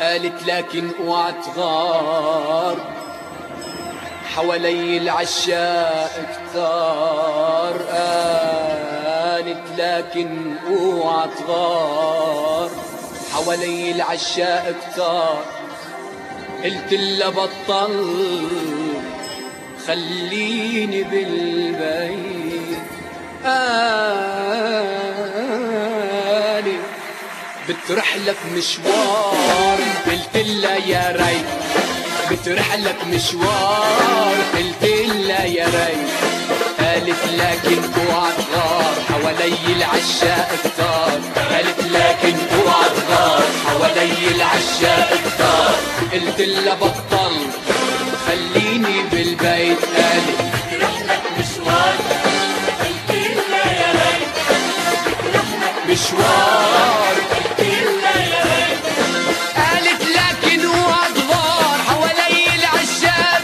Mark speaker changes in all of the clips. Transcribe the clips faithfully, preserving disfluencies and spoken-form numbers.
Speaker 1: قالت لكن اوعى تغار، حوالي العشاق كتار. قالت لكن اوعى تغار، حوالي العشاق كتار. قلت لها بطل خليني بالبيت. قالت بترحلك مشوار، قلت لها يا ريت بترحلك مشوار، قلت لها يا ريت. قالت لكن اوعى تغار، حوالي العشاق كتار. قالت لكن اوعى تغار، حوالي العشاق كتار. قلت لها بطل خليني بالبيت. قالت
Speaker 2: بترحلك مشوار، قلت لها يا ريت. بترحلك
Speaker 1: مشوار،
Speaker 2: قلت لها يا ريت.
Speaker 1: قالت لكن اوعى تغار، حوالي العشاق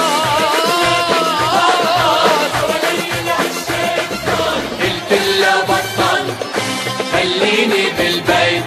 Speaker 1: كتار.
Speaker 2: حوالي العشاق كتار.
Speaker 1: قلت لها بطل خليني بالبيت.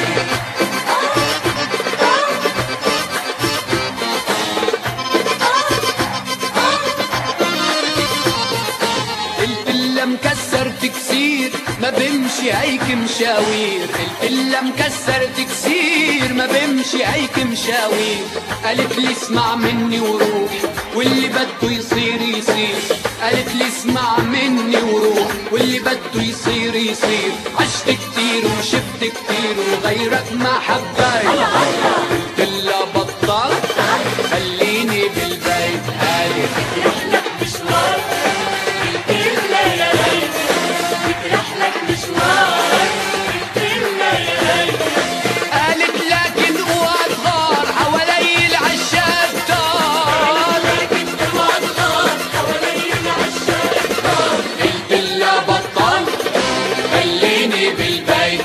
Speaker 1: قلت لها مكسر تكسير ما بمشي هيك مشاوير. قلت لها مكسر تكسير ما بمشي هيك مشاوير. قالت لي اسمع مني وروح، واللي بده يصير يصير. قالت لي اسمع مني وروح، واللي بده يصير يصير. عشت كتير وشفت كتير وغيرك ما حبيت. قلت لها بطل خليني بالبيت. قالت
Speaker 2: بترحلك مشوار، قلت لها يا ريت. بترحلك مشوار، قلت لها يا ريت.
Speaker 1: قالت لكن اوعى تغار، حوالي العشاق كتار.
Speaker 2: لكن اوعى تغار، حوالي العشاق كتار.
Speaker 1: قلت لها بطل خليني بالبيت.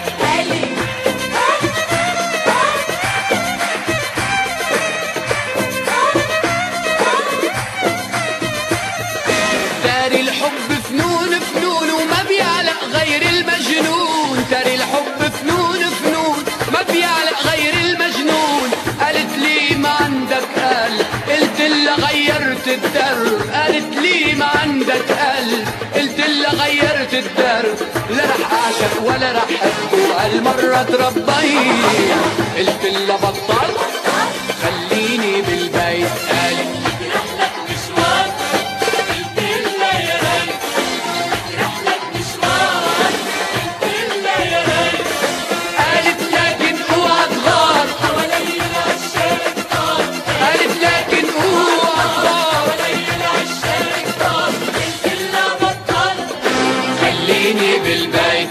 Speaker 1: داري الحب فنون فنون وما بيعلق غير المجنون. داري الحب فنون فنون ما بيعلق غير المجنون. قالت لي ما عندك قلب، قلت لها غيرت الدرب. قالت لي ما عندك قلب، قلت لها غيرت الدرب. لا رح اعشق ولا رح احب وهالمرة تربيت. قلت لها بطل خليني بالبيت. قالت
Speaker 2: بترحلك مشوار، قلت لها يا ريت. بترحلك مشوار، قلت لها يا ريت.
Speaker 1: قالت لكن اوعى تغار،
Speaker 2: حوالي العشاق كتار.
Speaker 1: قالت لكن اوعى تغار.
Speaker 2: حوالي العشاق كتار. قلت لها بطل
Speaker 1: خليني بالبيت.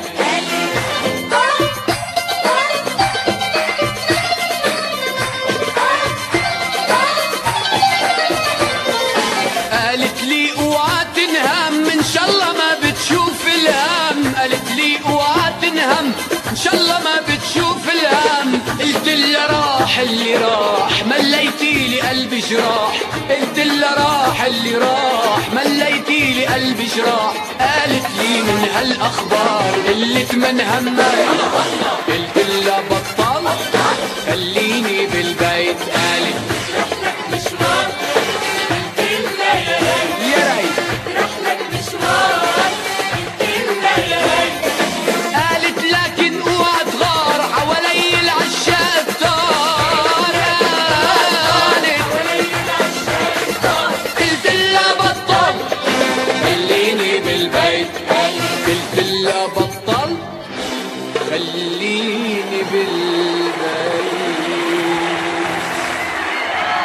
Speaker 1: قالت لي اوعى تنهم، ان شاء الله ما بتشوف الهم. قالت لي اوعى تنهم، ان شاء الله ما بتشوف الهم. قلت لها راح اللي راح، مليتي لي قلبي جراح. قلت لها راح اللي راح، مليتي لي قلبي جراح. قالت لي من هالاخبار اللي تمن همك. قلت لها بطل خليني بالبيت. قالت
Speaker 2: بترحلك مشوار، قلت لها يا ريت.
Speaker 1: يا ريت.
Speaker 2: بترحلك مشوار، قلت لها يا ريت.
Speaker 1: قالت لكن اوعى تغار، حوالي العشاق كتار. قالت
Speaker 2: حوالي العشاق كتار.
Speaker 1: قلت لها بطل خليني بالبيت. قلت لها بطل خليني بالبيت.